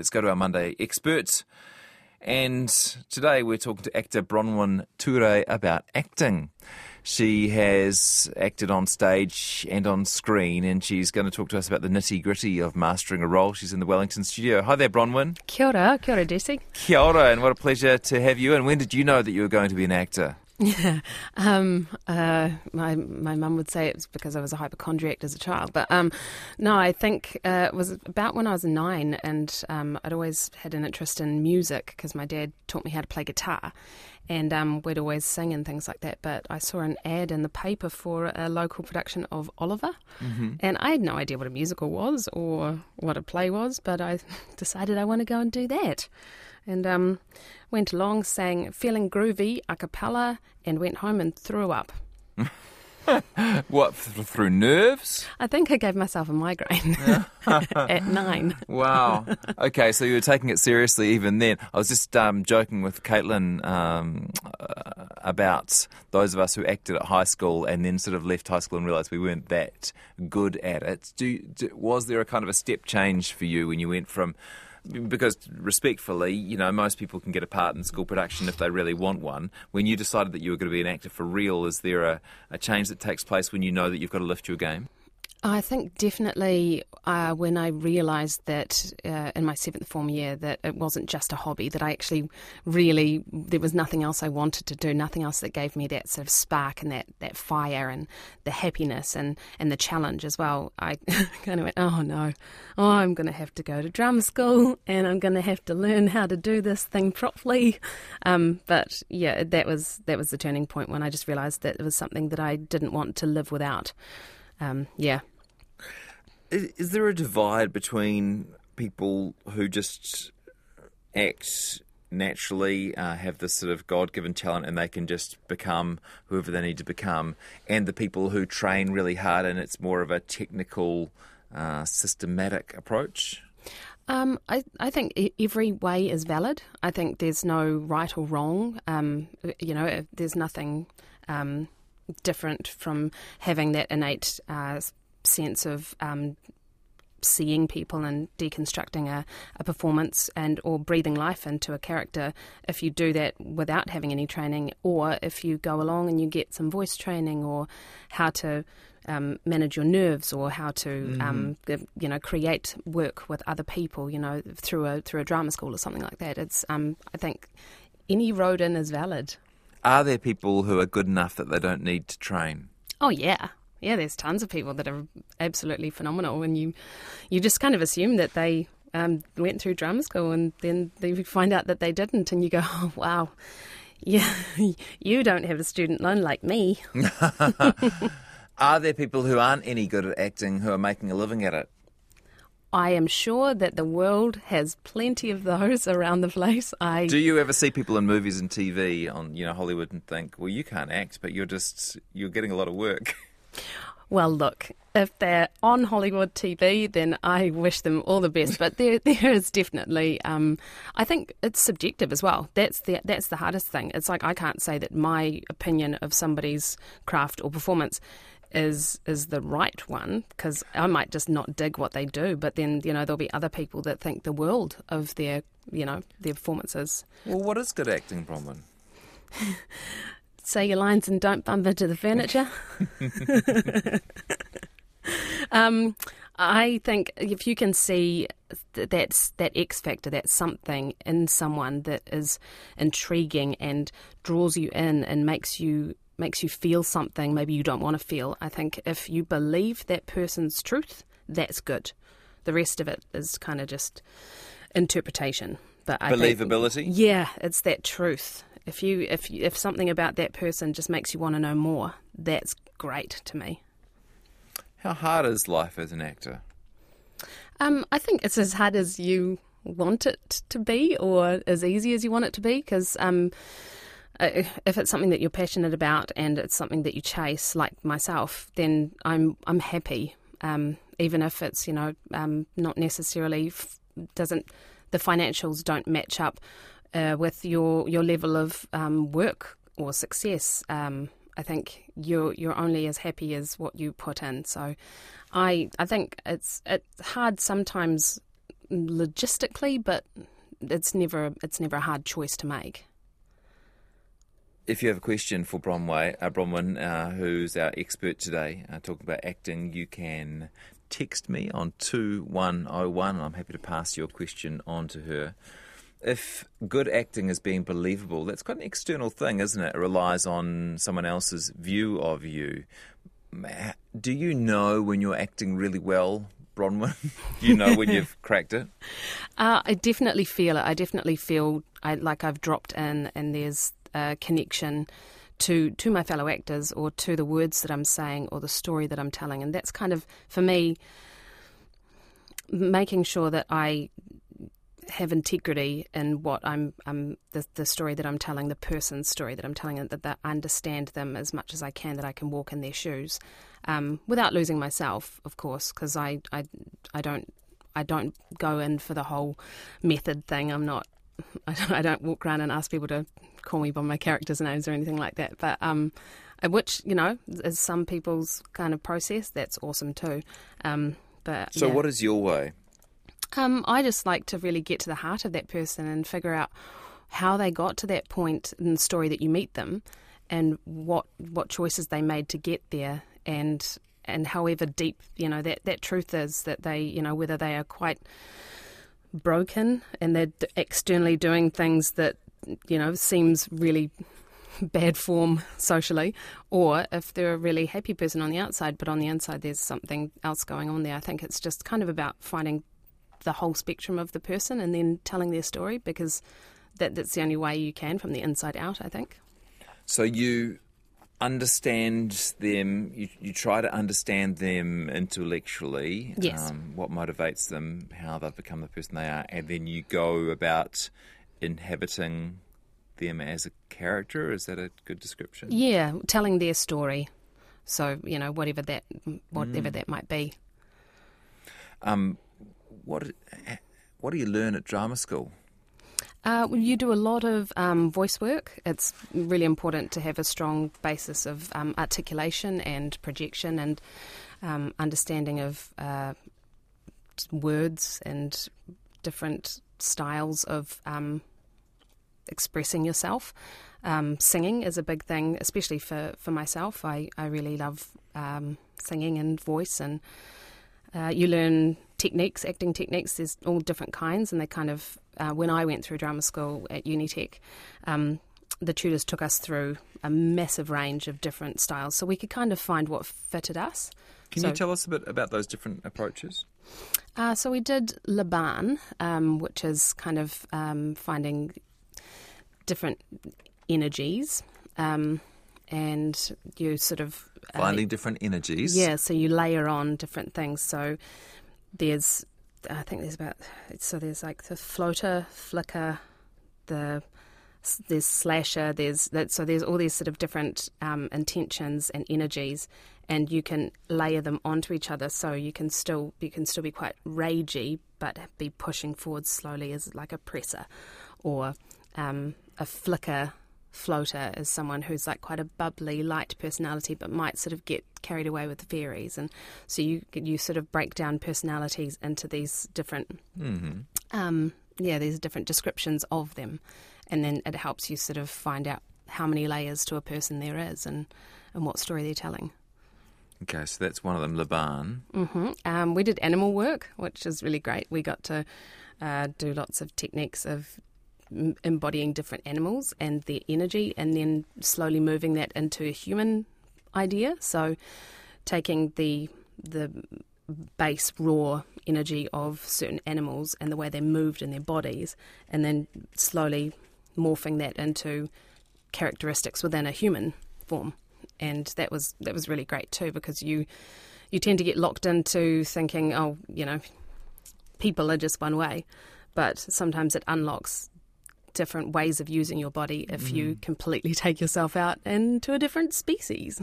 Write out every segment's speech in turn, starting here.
Let's go to our Monday experts. And today we're talking to actor Bronwyn Ture about acting. She has acted on stage and on screen, and she's going to talk to us about the nitty-gritty of mastering a role. She's in the Wellington studio. Hi there, Bronwyn. Kia ora Jesse. Kia ora, and what a pleasure to have you. And when did you know that you were going to be an actor? Yeah, my mum would say it was because I was a hypochondriac as a child, but no, I think it was about when I was 9, and I'd always had an interest in music because my dad taught me how to play guitar, and we'd always sing and things like that. But I saw an ad in the paper for a local production of Oliver, and I had no idea what a musical was or what a play was, but I decided I want to go and do that. And went along, sang Feeling Groovy a cappella, and went home and threw up. What, through nerves? I think I gave myself a migraine at 9. Wow. Okay, so you were taking it seriously even then. I was just joking with Caitlin about those of us who acted at high school and then sort of left high school and realised we weren't that good at it. Was there a kind of a step change for you when you went from... Because respectfully, you know, most people can get a part in school production if they really want one. When you decided that you were going to be an actor for real, is there a change that takes place when you know that you've got to lift your game? I think definitely when I realised that in my 7th form year that it wasn't just a hobby, that I actually really, there was nothing else I wanted to do, nothing else that gave me that sort of spark and that fire and the happiness and the challenge as well. I kind of went, oh no, I'm going to have to go to drama school and I'm going to have to learn how to do this thing properly. But yeah, that was the turning point when I just realised that it was something that I didn't want to live without. Yeah. Is there a divide between people who just act naturally, have this sort of God-given talent and they can just become whoever they need to become, and the people who train really hard and it's more of a technical, systematic approach? I think every way is valid. I think there's no right or wrong. There's nothing different from having that innate sense of seeing people and deconstructing a performance and or breathing life into a character if you do that without having any training, or if you go along and you get some voice training or how to manage your nerves or how to create work with other people, through a drama school or something like that. It's I think any road in is valid. Are there people who are good enough that they don't need to train? Oh, yeah. Yeah, there's tons of people that are absolutely phenomenal, and you just kind of assume that they went through drama school and then they find out that they didn't, and you go, oh, wow, yeah, you don't have a student loan like me. Are there people who aren't any good at acting who are making a living at it? I am sure that the world has plenty of those around the place. Do you ever see people in movies and TV on Hollywood and think, well, you can't act, but you're getting a lot of work? Well, look, if they're on Hollywood TV, then I wish them all the best. But there is definitely, I think it's subjective as well. That's the hardest thing. It's like I can't say that my opinion of somebody's craft or performance is the right one, because I might just not dig what they do, but then there'll be other people that think the world of their performances. Well, what is good acting, Bronwyn? Say your lines and don't bump into the furniture. I think if you can see that X factor, that something in someone that is intriguing and draws you in and makes you feel something maybe you don't want to feel. I think if you believe that person's truth, that's good. The rest of it is kind of just interpretation. But believability? Yeah, it's that truth. If something about that person just makes you want to know more, that's great to me. How hard is life as an actor? I think it's as hard as you want it to be, or as easy as you want it to be, because if it's something that you're passionate about and it's something that you chase, like myself, then I'm happy. Even if it's not necessarily the financials don't match up with your level of work or success. I think you're only as happy as what you put in. So I think it's hard sometimes logistically, but it's never a hard choice to make. If you have a question for Bronwyn, who's our expert today, talking about acting, you can text me on 2101, and I'm happy to pass your question on to her. If good acting is being believable, that's quite an external thing, isn't it? It relies on someone else's view of you. Do you know when you're acting really well, Bronwyn? Do you know when you've cracked it? I definitely feel it. I definitely feel like I've dropped in and there's a connection to my fellow actors or to the words that I'm saying or the story that I'm telling. And that's kind of, for me, making sure that I have integrity in what the story that I'm telling, the person's story that I'm telling, and that I understand them as much as I can, that I can walk in their shoes, without losing myself, of course, because I don't go in for the whole method thing. I don't walk around and ask people to call me by my characters' names or anything like that. But which, is some people's kind of process. That's awesome too. So what is your way? I just like to really get to the heart of that person and figure out how they got to that point in the story that you meet them, and what choices they made to get there, and however deep that truth is that they whether they are quite broken and they're externally doing things that seems really bad form socially, or if they're a really happy person on the outside, but on the inside there's something else going on there. I think it's just kind of about finding the whole spectrum of the person and then telling their story, because that's the only way you can from the inside out, I think. So you understand them, you try to understand them intellectually, yes. What motivates them, how they've become the person they are, and then you go about inhabiting them as a character. Is that a good description? Yeah, telling their story. So, whatever that might be. What do you learn at drama school? You do a lot of voice work. It's really important to have a strong basis of articulation and projection and understanding of words and different styles of expressing yourself. Singing is a big thing, especially for myself. I really love singing and voice, and you learn techniques, acting techniques. There's all different kinds, and they kind of, when I went through drama school at Unitec, the tutors took us through a massive range of different styles, so we could kind of find what fitted us. Can you tell us a bit about those different approaches? So we did Laban, which is kind of finding different energies, and you sort of... Finding different energies? Yeah, so you layer on different things. So there's like the floater, flicker, there's slasher, there's all these sort of different intentions and energies, and you can layer them onto each other, so you can still be quite ragey but be pushing forward slowly as like a presser, or a flicker floater is someone who's like quite a bubbly, light personality but might sort of get carried away with the fairies. And so you sort of break down personalities into these different these different descriptions of them, and then it helps you sort of find out how many layers to a person there is and what story they're telling. Okay, so that's one of them, Laban. Mm-hmm. We did animal work, which is really great. We got to do lots of techniques of embodying different animals and their energy, and then slowly moving that into a human idea. So taking the base raw energy of certain animals and the way they moved in their bodies, and then slowly morphing that into characteristics within a human form. And that was really great too, because you tend to get locked into thinking, people are just one way, but sometimes it unlocks different ways of using your body if you completely take yourself out into a different species.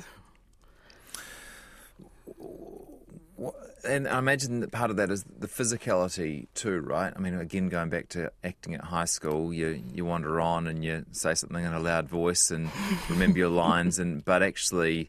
And I imagine that part of that is the physicality too, right? I mean, again, going back to acting at high school, you wander on and you say something in a loud voice and remember your lines, but actually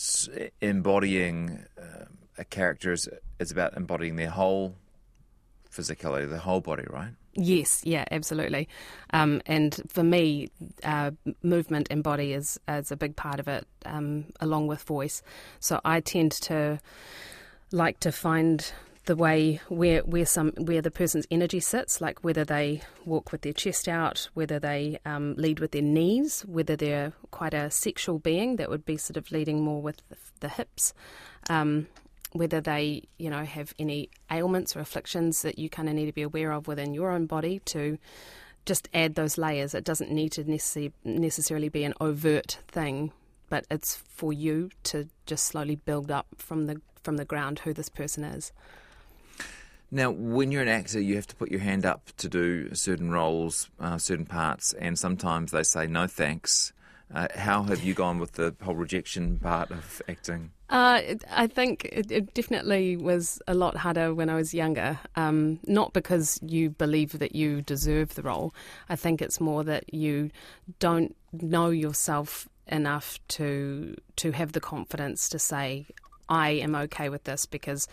embodying a character is about embodying their whole physicality, the whole body, right? Yes, yeah, absolutely. And for me, movement and body is a big part of it, along with voice. So I tend to like to find the way where the person's energy sits, like whether they walk with their chest out, whether they lead with their knees, whether they're quite a sexual being that would be sort of leading more with the hips, whether they, have any ailments or afflictions that you kind of need to be aware of within your own body to just add those layers. It doesn't need to necessarily be an overt thing, but it's for you to just slowly build up from the ground who this person is. Now, when you're an actor, you have to put your hand up to do certain roles, certain parts, and sometimes they say no thanks. How have you gone with the whole rejection part of acting? I think it definitely was a lot harder when I was younger. Not because you believe that you deserve the role. I think it's more that you don't know yourself enough to have the confidence to say, I am okay with this because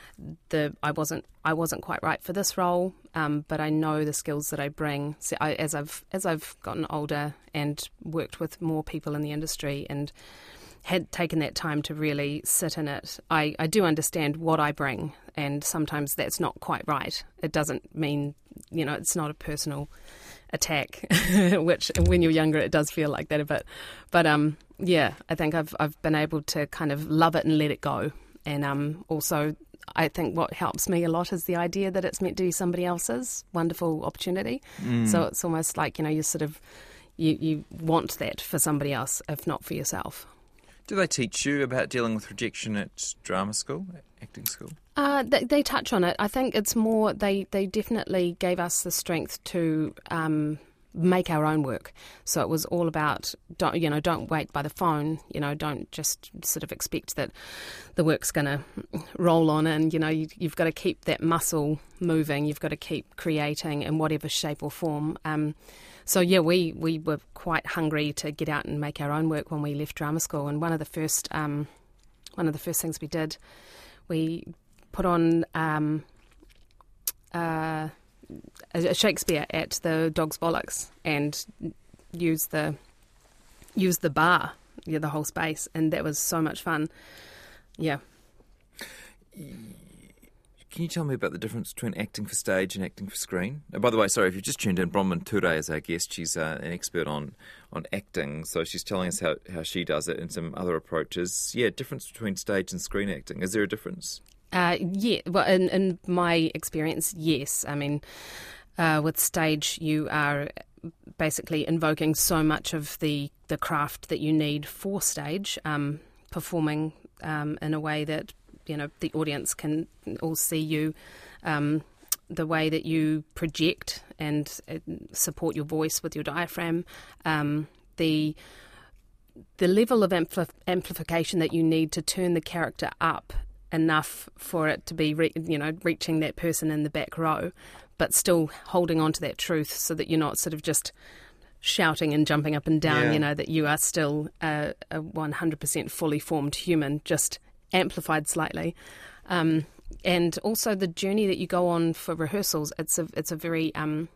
I wasn't quite right for this role, but I know the skills that I bring. So as I've gotten older and worked with more people in the industry and had taken that time to really sit in it, I do understand what I bring, and sometimes that's not quite right. It doesn't mean, it's not a personal attack, which when you're younger it does feel like that a bit. But yeah, I think I've been able to kind of love it and let it go, and also I think what helps me a lot is the idea that it's meant to be somebody else's wonderful opportunity. So it's almost like, you sort of, you want that for somebody else, if not for yourself. Do they teach you about dealing with rejection at drama school, acting school? They touch on it. I think it's more, they definitely gave us the strength to make our own work. So it was all about, don't wait by the phone, don't just sort of expect that the work's going to roll on in. You've got to keep that muscle moving. You've got to keep creating in whatever shape or form. So yeah, we were quite hungry to get out and make our own work when we left drama school. And one of the first things we did, we put on a Shakespeare at the Dog's Bollocks and use the bar, the whole space, and that was so much fun. Yeah. Can you tell me about the difference between acting for stage and acting for screen? By the way, sorry, if you've just tuned in, Bronwyn Ture is our guest. She's an expert on acting, so she's telling us how she does it and some other approaches. Yeah, difference between stage and screen acting. Is there a difference? Yeah, well, in my experience, yes. I mean, with stage, you are basically invoking so much of the craft that you need for stage, performing in a way that, the audience can all see you, the way that you project and support your voice with your diaphragm, the level of amplification that you need to turn the character up enough for it to be, reaching that person in the back row, but still holding on to that truth so that you're not sort of just shouting and jumping up and down, that you are still a 100% fully formed human, just amplified slightly. And also the journey that you go on for rehearsals, it's a very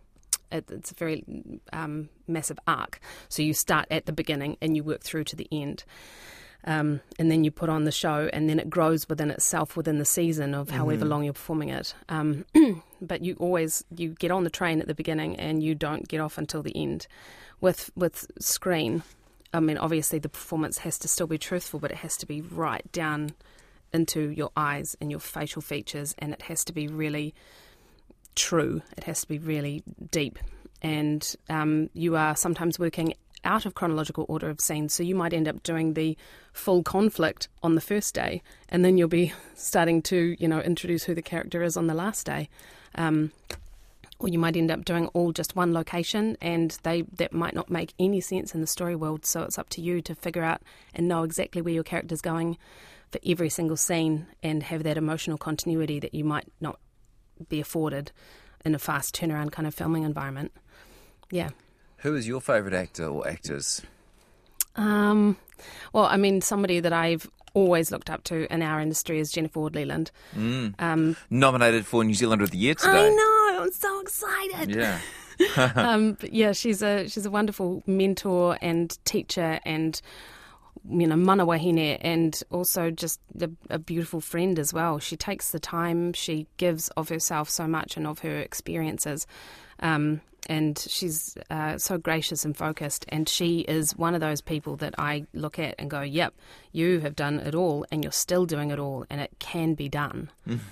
massive arc. So you start at the beginning and you work through to the end. And then you put on the show, and then it grows within itself within the season of however long you're performing it. But you get on the train at the beginning and you don't get off until the end. With screen, I mean, obviously the performance has to still be truthful, but it has to be right down into your eyes and your facial features, and it has to be really true. It has to be really deep. And you are sometimes working out of chronological order of scenes, so you might end up doing the full conflict on the first day, and then you'll be starting to, introduce who the character is on the last day. Or you might end up doing all just one location, and that might not make any sense in the story world, so it's up to you to figure out and know exactly where your character's going for every single scene and have that emotional continuity that you might not be afforded in a fast turnaround kind of filming environment. Yeah. Who is your favourite actor or actors? Well, I mean, somebody that I've always looked up to in our industry is Jennifer Ward-Leland. Nominated for New Zealander of the Year today. I know, I'm so excited. Yeah. But yeah, she's a wonderful mentor and teacher and, you know, mana wahine, and also just a beautiful friend as well. She takes the time, she gives of herself so much and of her experiences. And she's so gracious and focused, and she is one of those people that I look at and go, yep, you have done it all and you're still doing it all, and it can be done.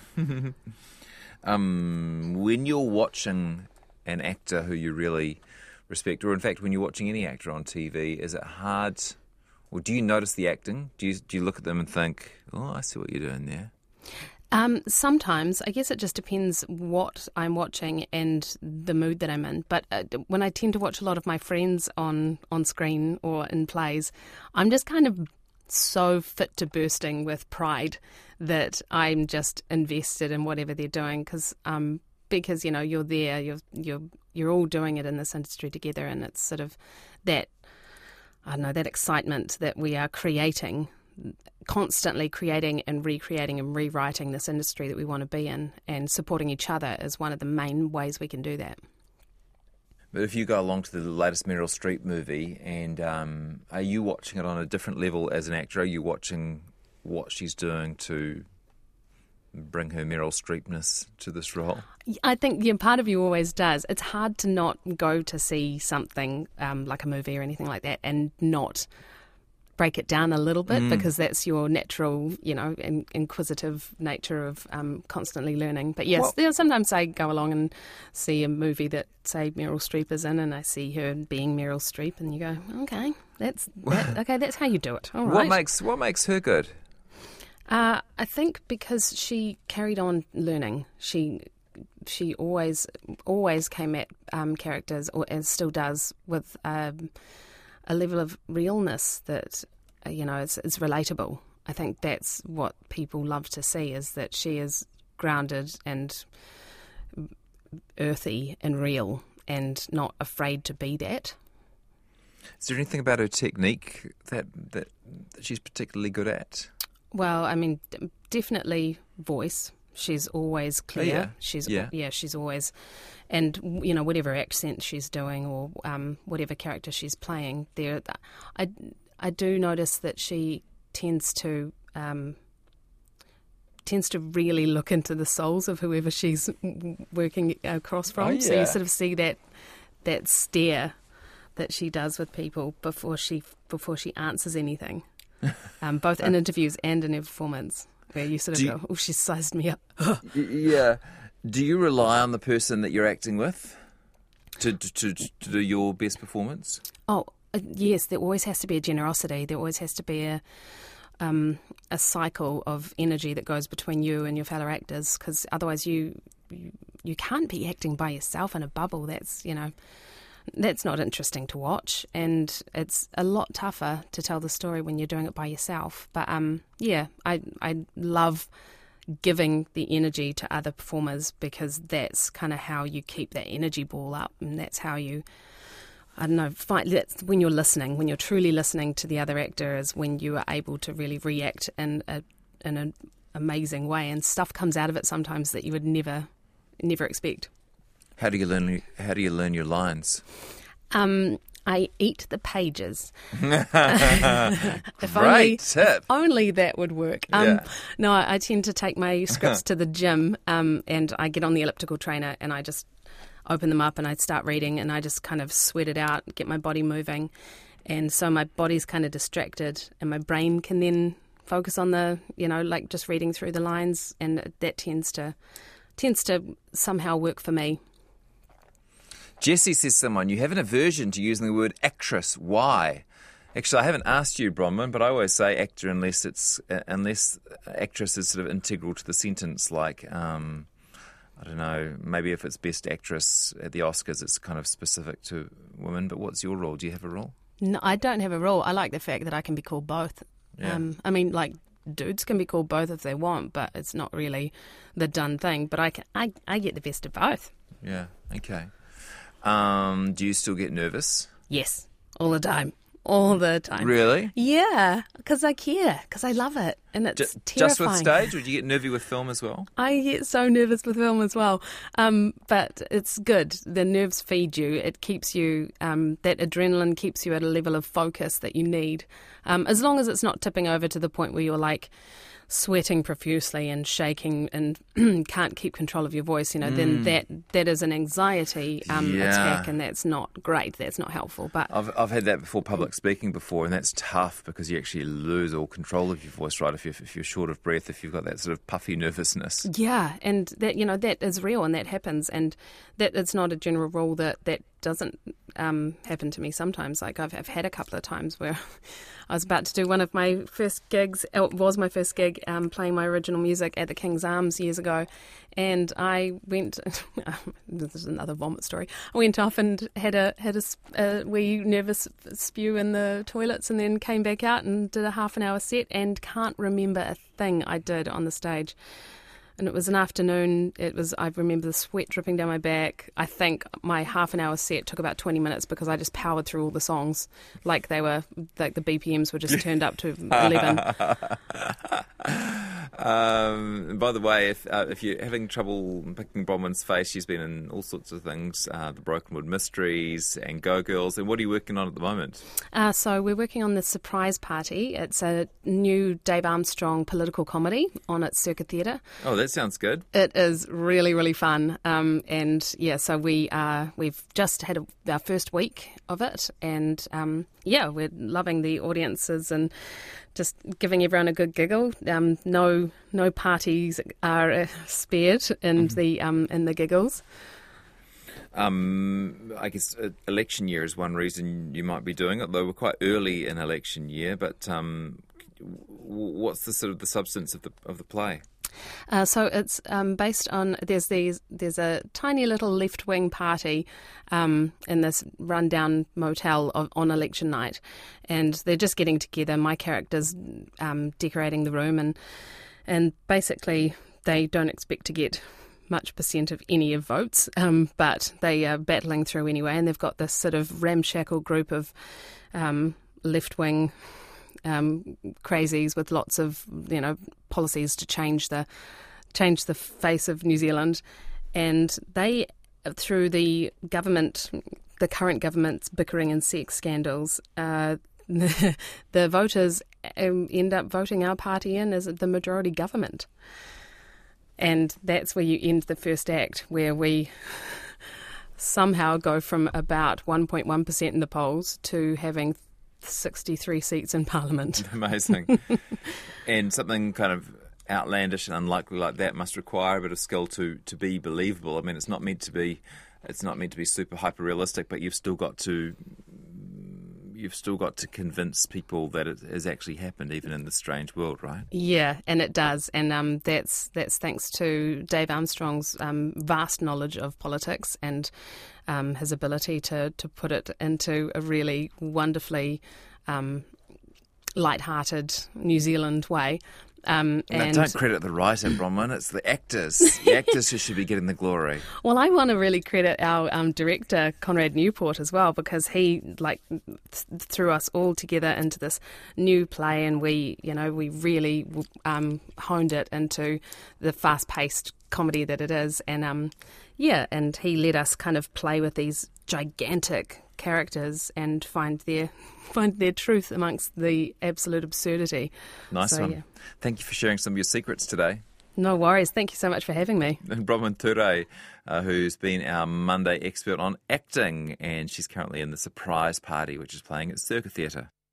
When you're watching an actor who you really respect, or in fact when you're watching any actor on TV, is it hard, or do you notice the acting? Do you look at them and think, oh, I see what you're doing there? Sometimes. I guess it just depends what I'm watching and the mood that I'm in. But when I tend to watch a lot of my friends on screen or in plays, I'm just kind of so fit to bursting with pride that I'm just invested in whatever they're doing, because you know, you're there, you're all doing it in this industry together, and it's sort of that, I don't know, that excitement that we are creating, constantly creating and recreating and rewriting this industry that we want to be in, and supporting each other is one of the main ways we can do that. But if you go along to the latest Meryl Streep movie, and are you watching it on a different level as an actor? Are you watching what she's doing to bring her Meryl Streepness to this role? I think part of you always does. It's hard to not go to see something like a movie or anything like that and not break it down a little bit, because that's your natural, you know, inquisitive nature of constantly learning. But yes, sometimes I go along and see a movie that, say, Meryl Streep is in, and I see her being Meryl Streep, and you go, okay, that's how you do it. All right. What makes her good? I think because she carried on learning. She always came at characters, and still does, with a level of realness that, you know, is relatable. I think that's what people love to see, is that she is grounded and earthy and real and not afraid to be that. Is there anything about her technique that she's particularly good at? Well, I mean, definitely voice. She's always clear. Yeah. She's always, and you know, whatever accent she's doing or whatever character she's playing, there, I do notice that she tends to really look into the souls of whoever she's working across from. Oh, yeah. So you sort of see that stare that she does with people before she answers anything, both in interviews and in her performance, where you sort of go, oh, she's sized me up. Yeah. Do you rely on the person that you're acting with to do your best performance? Oh, yes, there always has to be a generosity. There always has to be a cycle of energy that goes between you and your fellow actors, because otherwise you can't be acting by yourself in a bubble. That's, you know, that's not interesting to watch, and it's a lot tougher to tell the story when you're doing it by yourself. But yeah, I love giving the energy to other performers, because that's kind of how you keep that energy ball up, and that's how you, I don't know, that's when you're listening, when you're truly listening to the other actor, is when you are able to really react in an amazing way, and stuff comes out of it sometimes that you would never expect. How do you learn your lines? I eat the pages. Great tip. Only that would work. Yeah. No, I tend to take my scripts to the gym, and I get on the elliptical trainer and I just open them up and I start reading, and I just kind of sweat it out, get my body moving. And so my body's kind of distracted and my brain can then focus on the, you know, like just reading through the lines, and that tends to somehow work for me. Jessie says, you have an aversion to using the word actress. Why? Actually, I haven't asked you, Bronwyn, but I always say actor unless actress is sort of integral to the sentence. Like, I don't know, maybe if it's best actress at the Oscars, it's kind of specific to women. But what's your role? Do you have a role? No, I don't have a role. I like the fact that I can be called both. Yeah. I mean, like, dudes can be called both if they want, but it's not really the done thing. But I get the best of both. Yeah. Okay. Do you still get nervous? Yes, all the time. all the time. Really? Yeah, because I care, because I love it, and it's terrifying. Just with stage, or do you get nervy with film as well? I get so nervous with film as well, but it's good. The nerves feed you. It keeps you, that adrenaline keeps you at a level of focus that you need, as long as it's not tipping over to the point where you're like sweating profusely and shaking and can't keep control of your voice, then that is an anxiety attack, and that's not great. That's not helpful. But I've had that before, public speaking before, and that's tough because you actually lose all control of your voice, right? If you're short of breath, if you've got that sort of puffy nervousness. Yeah, and that that is real, and that happens, and that it's not a general rule that doesn't happen to me sometimes. Like I've had a couple of times where I was about to do one of my first gigs. It was my first gig playing my original music at the King's Arms years ago, and I went. This is another vomit story. I went off and had a wee nervous spew in the toilets, and then came back out and did a half an hour set, and can't remember a thing I did on the stage. And it was an afternoon. I remember the sweat dripping down my back. I think my half an hour set took about 20 minutes because I just powered through all the songs like the BPMs were just turned up to 11. By the way, if you're having trouble picking Bronwyn's face, she's been in all sorts of things, the Brokenwood Mysteries and Go Girls. And what are you working on at the moment? So we're working on The Surprise Party. It's a new Dave Armstrong political comedy on at Circa Theatre. Oh, that sounds good. It is really, really fun. And yeah, so we've just had our first week of it, and we're loving the audiences and just giving everyone a good giggle. No parties are spared in the giggles. I guess election year is one reason you might be doing it, though we're quite early in election year. But what's the substance of the play? So it's based on there's a tiny little left-wing party in this rundown motel on election night, and they're just getting together. My character's decorating the room, and basically they don't expect to get much percent of any of votes, but they are battling through anyway, and they've got this sort of ramshackle group of left-wing crazies with lots of policies to change the face of New Zealand, and they, through the current government's bickering and sex scandals, the voters end up voting our party in as the majority government, and that's where you end the first act, where we somehow go from about 1.1% in the polls to having 63 seats in Parliament. Amazing. And something kind of outlandish and unlikely like that must require a bit of skill to be believable. I mean, it's not meant to be super hyper realistic, but you've still got to convince people that it has actually happened, even in this strange world, right? Yeah, and it does, and that's thanks to Dave Armstrong's vast knowledge of politics and his ability to put it into a really wonderfully light-hearted New Zealand way. And don't credit the writer, Bronwyn. It's the actors. The actors who should be getting the glory. Well, I want to really credit our director, Conrad Newport, as well, because he threw us all together into this new play, and we really honed it into the fast-paced comedy that it is. And and he let us kind of play with these gigantic characters and find their truth amongst the absolute absurdity. Nice one. Yeah. Thank you for sharing some of your secrets today. No worries. Thank you so much for having me. And Bronwyn Ture, who's been our Monday expert on acting, and she's currently in The Surprise Party, which is playing at Circa Theatre.